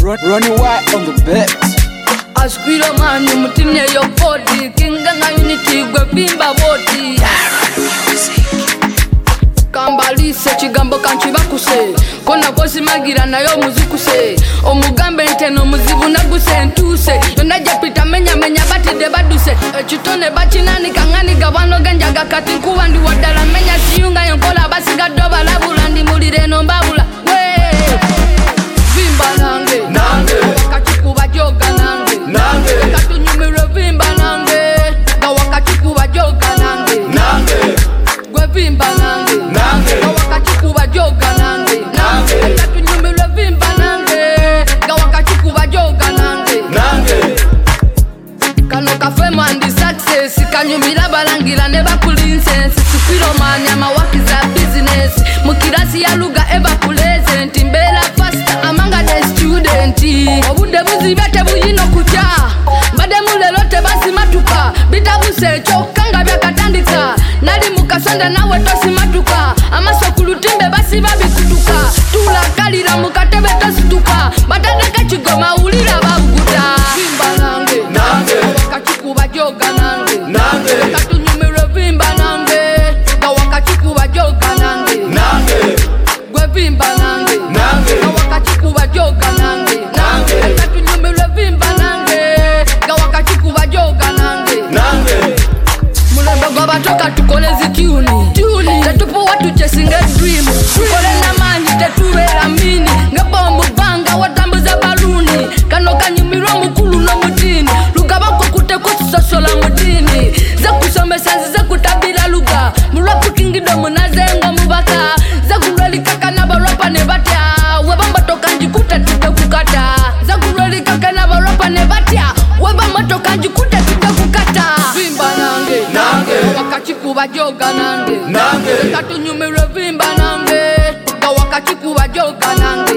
Ronnie White on the beat. Aspiro mani mutimye yo body Kinganga unity gwe bimba body Kambalise chigambo kanchi bakuse Kona kosi magira na yo muzikuse Omugambe nteno muzivu naguse ntuse Yonda japita menya bati de baduse Chitone bachi nani kangani gawano genja gakati nkuwa ndi wadala menya siyunga yonkola basi gadoba labula ndi mulire no mbabula Vimba nange Wakachikuba joga nange Katunyumiro vimba nange Gawakachikuba joga nange Gwe vimba nange Gawakachikuba joga nange Katunyumiro vimba nange Gawakachikuba joga nange Kano kafe mandi success Kanyumira balangira neba kulinsense Sipiro manyama wakiza business Mukirasi ya luga eba kuleze Ntimbela pasta amanga de student Obude buzibete buyino kucha Mbade mulelote basi matuka Bitabuse chokanga vya katandika Nali mukasonda nawe tosi matuka Amaso kulutimbe basi babi kutuka Tula kalira mukatebe tosi tuka Batadeka chigoma ulira babuguta Vimba nange Wakachikuba joga nange Katunyumiro vimba nange Gawakachikuba joga nange Gwe vimba nange Gawakachikuba joga nange Katunyumiro vimba nange Gawakachikuba joga nange Mulembe gwaba toka tukole zikiuni Tetupu watu chesinge dream Tukole na manji tetuwela mini Ngepombu banga watambuza baluni Kano kanyumiro mukulu no mutini Luga bako kute kususosola mutini Zakusome sanzi zakutabila luga Murapu kingido munazengo mubaka Zakureli kaka na baropa nebatia Weba matoka njikuta tute kukata Zakureli kaka na baropa nebatia Weba matoka njikuta tute kukata Vimba nange Wakachikuba joga nange Katunyumiro vimba nange Gawakachikuba joga nange